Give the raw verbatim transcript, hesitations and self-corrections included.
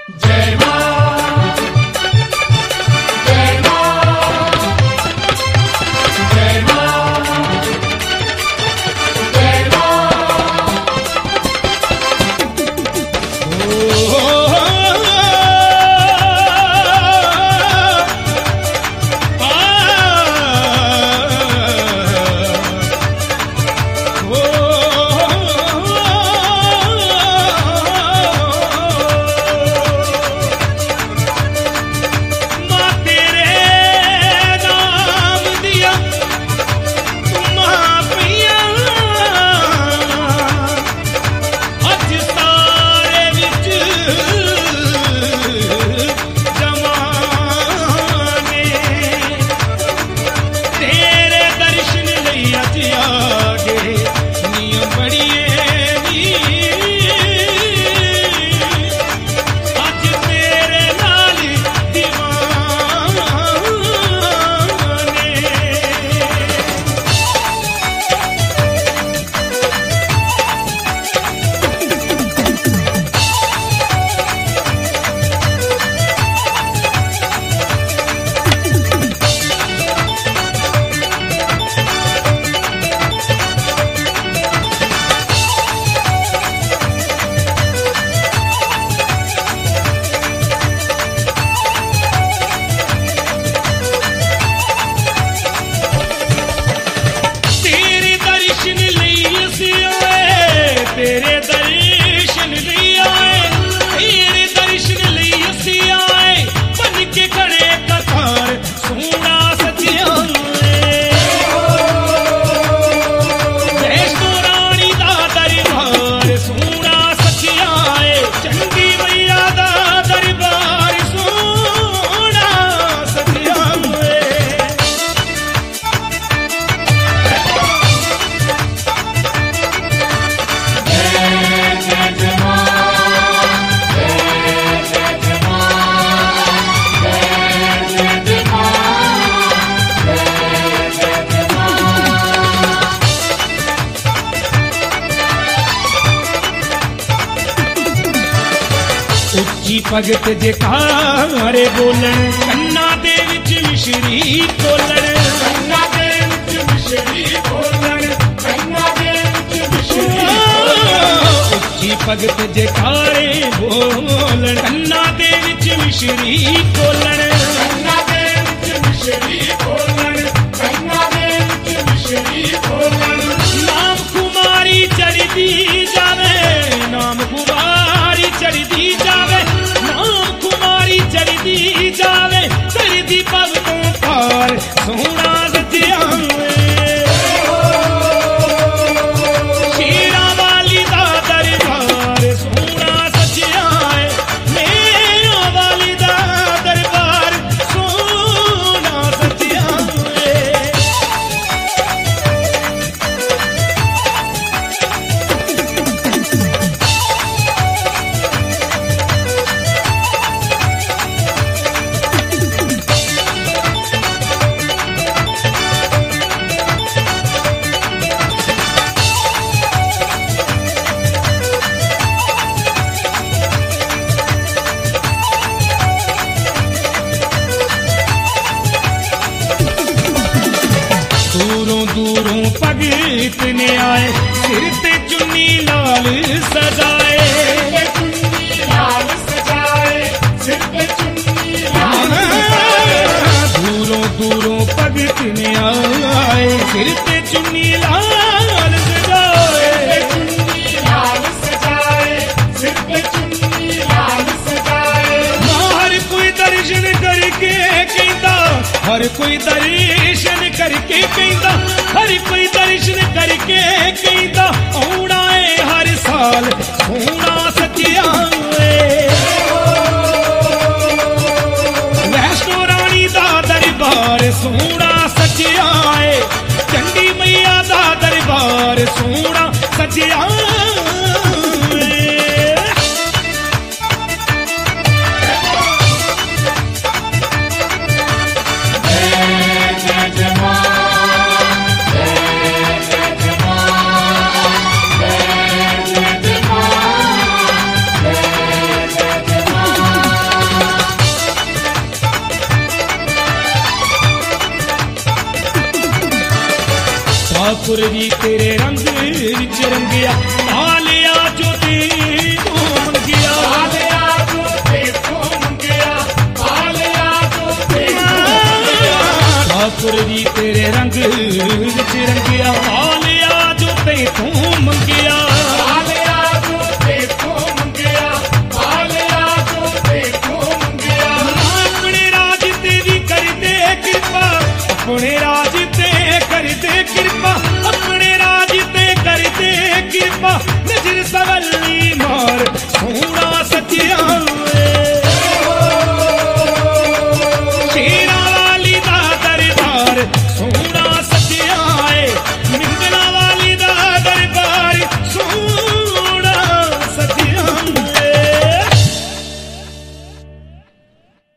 जय मां, जय मां, जय मां, जय मां। तेरे दर्शन ले आए, तेरे दर्शन ले असी आए, बन के खड़े कतार सोना सचिया वैष्णो रानी दा दरबार सोना सचिया चंगी मैया दा दरबार सोना सचिया। उच्ची भगत जयकारे बोलन, कन्ना दे विच मिश्री बोलन, कन्ना दे विच मिश्री बोलन, कन्ना दे विच मिश्री बोलन। उच्ची भगत जयकारे बोलन, कन्ना दे विच मिश्री बोलन, कन्ना दे विच मिश्री बोलन, कन्ना दे विच मिश्री बोलन। नाम कुमारी चढ़दी जावे, नाम कुमारी चढ़दी जावे, नाम कुमारी चढ़दी जावे, चढ़दी भगतों पार सोना सचिया। शेरा वाली दा दरबार सोना सचिया, मेरा वाली दा दरबार सोना सचिया। दूरों दूरों भगत ने आए, सिर ते चुन्नी लाल सजाए, लाल सजाए, सिर पे चुन्नी लाल सजाए। दूरों दूरों भगत ने आए, सिर ते चुन्नी लाल सजाए, चुन्नी लाल सजाए, सिर पे चुन्नी लाल सजाए। हर कोई दर्शन करके कहता, हर कोई दर्शन करके कहता, हर कोई दर्शन करके कहता, औना है हर साल सोना सचिया। वैष्णो रानी दा दरबार सोना सचिया, चंडी मैया दा दरबार सोना सचिया। जय जय मां, जय जय मां। सतगुर जी तेरे रंग विच रंगिया